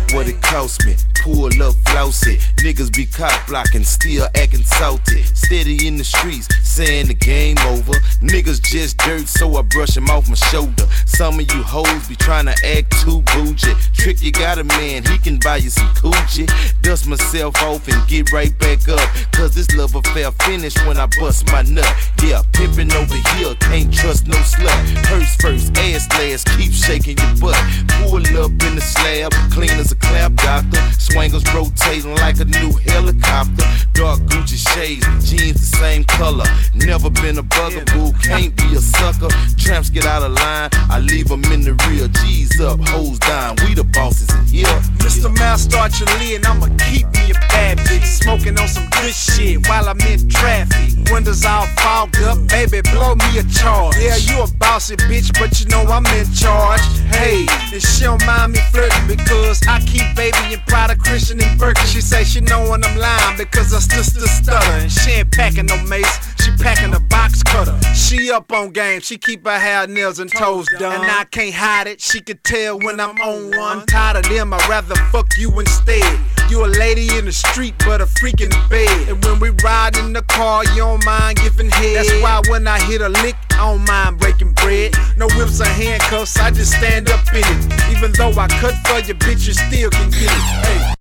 what it cost me. Pull up, flouse it. Niggas be cop blocking, still acting salty. Steady in the streets, saying the game over. Niggas just dirt, so I brush him off my shoulder. Some of you hoes be trying to act too bougie. Trick, you got a man, he can buy you some coochie. Dust myself off and get right back up, cause this love affair finished when I bust my nut. Yeah, pimpin' over here, can't trust no slut. Purse first, ass last, keep shaking your butt. Pull up in the slab, clean as a clap doctor. Swangers rotating like a new helicopter. Dark Gucci shades, jeans the same color. Never been a bugaboo, can't be a sucker. Tramps get out of line, I leave them in the rear. G's up, hoes down, we the bosses in here. Mr. Mouse, start your lid, I'ma keep me a bad bitch. Smoking on some good shit while I'm in traffic. Windows all fogged up, baby, blow me a charge. Yeah, you a bossy bitch, but you know I'm in charge. Hey, and she don't mind me flirting because I keep baby in Prada, Christian and Birkin. She say she know when I'm lying because I still stutter. And she ain't packing no mace, she packing a box cutter. She up on game, she keep her hair, nails and toes done. And I can't hide it, she can tell when I'm on one. I'm tired of them, I'd rather fuck you instead. You a lady in the street, but a freak in the bed. And when we ride in the car, you don't mind giving head. That's why when I hit a lick, I don't mind breaking bread. No whips or handcuffs, I just stand up in it. Even though I cut for you, bitch, you still can get it. Hey.